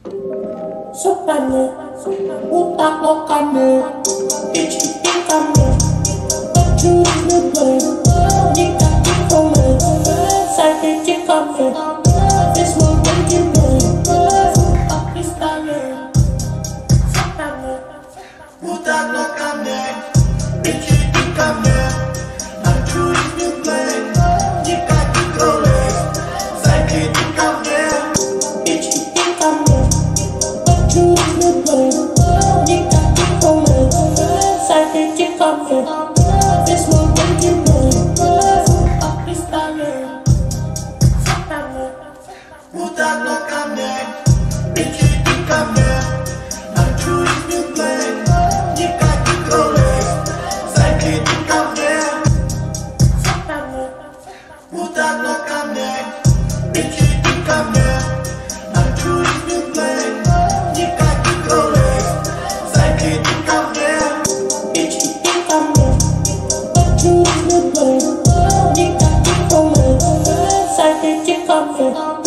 Sopane, uta lokane, ichi ikame, choose the blame, nika ikome, sake chikame, this one make you blame, akistane, sopane, uta lokane, ichi ikame, choose the blame, nika ikome, sake chikame, ichi ikame. Choose the blame, nika ikome, sake chikame, this one make you blame, akistane, sopane, uta lokane, ichi ikame, choose the blame, nika ikome, sake chikame, sopane, uta lokane, ichi ikame, choose the blame, nika ikome, sake chikame, ichi ikame, choose the blame, nika ikome, sake chikame.